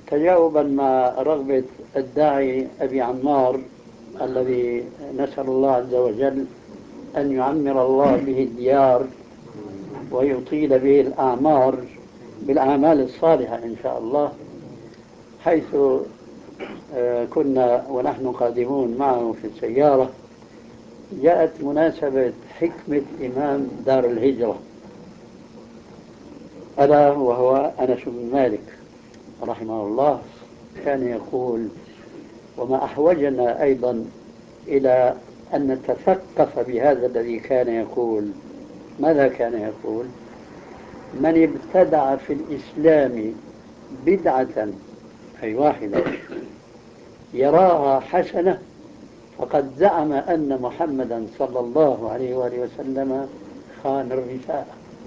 تجاوبا مع رغبة الداعي أبي عمار الذي نسأل الله عز وجل أن يعمر الله به الديار ويطيل به الأعمار بالأعمال الصالحة إن شاء الله، حيث كنا ونحن قادمون معه في السيارة جاءت مناسبة حكمة إمام دار الهجرة ألا وهو أنس بن مالك رحمه الله. كان يقول: وما أحوجنا أيضا إلى أن نتثقف بهذا الذي كان يقول. ماذا كان يقول؟ من ابتدع في الإسلام بدعة أي واحدة يراها حسنة فقد زعم أن محمدا صلى الله عليه وآله وسلم خان الرسالة.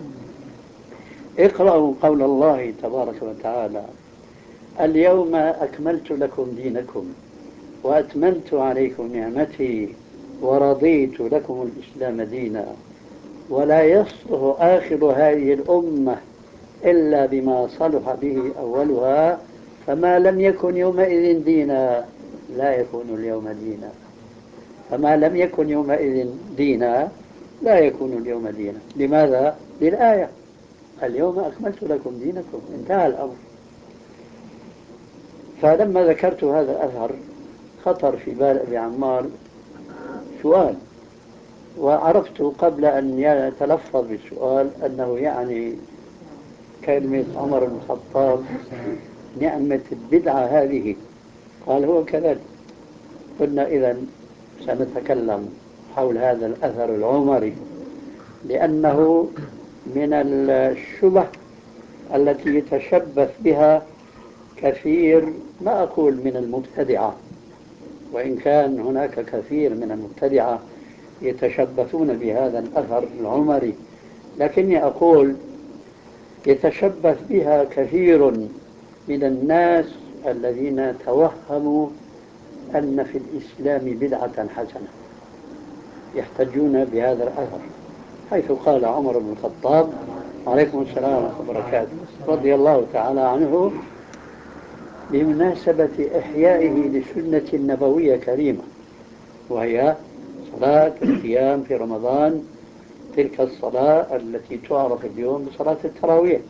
اقرأوا قول الله تبارك وتعالى: اليوم أكملت لكم دينكم وأتممت عليكم نعمتي ورضيت لكم الإسلام دينا ولا يصلح آخر هذه الأمة إلا بما صلح به أولها فما لم يكن يومئذ دينا لا يكون اليوم دينا. فما لم يكن يومئذ دينا لا يكون اليوم دينا. لماذا؟ للآية: اليوم أكملت لكم دينكم، انتهى الأمر. فلما ذكرت هذا الأثر خطر في بال أبي عمار سؤال، وعرفت قبل أن يتلفظ بالسؤال أنه يعني كلمة عمر بن الخطاب نعمة البدعة هذه. قال: هو كذلك. قلنا: إذن سنتكلم حول هذا الأثر العمري لأنه من الشبه التي يتشبث بها كثير، ما أقول من المبتدعة، وإن كان هناك كثير من المبتدعة يتشبثون بهذا الأثر العمري، لكني أقول يتشبث بها كثير من الناس الذين توهموا أن في الإسلام بدعة حسنة، يحتجون بهذا الأثر، حيث قال عمر بن الخطاب عليكم السلام ورحمة الله وبركاته رضي الله تعالى عنه بمناسبة إحيائه لسنة نبوية كريمة، وهي صلاة القيام في رمضان، تلك الصلاة التي تعرف اليوم بصلاة التراويح.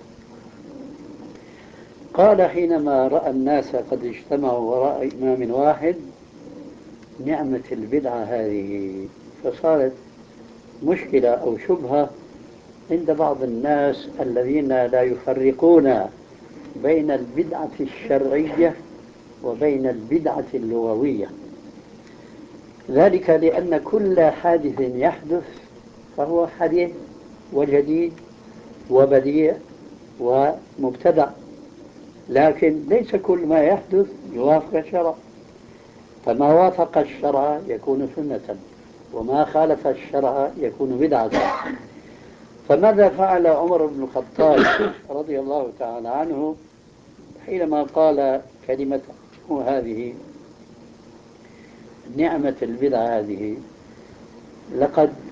قال حينما رأى الناس قد اجتمعوا وراء إمام واحد: نعمة البدعة هذه. فصارت مشكلة أو شبهة عند بعض الناس الذين لا يفرقون بين البدعة الشرعية وبين البدعة اللغوية، ذلك لأن كل حادث يحدث فهو حديث وجديد وبديع ومبتدع، لكن ليس كل ما يحدث يوافق الشرع، فما وافق الشرع يكون سنة وما خالف الشرع يكون بدعة. فماذا فعل عمر بن الخطاب رضي الله تعالى عنه حينما قال كلمة هذه نعمة البدعة هذه؟ لقد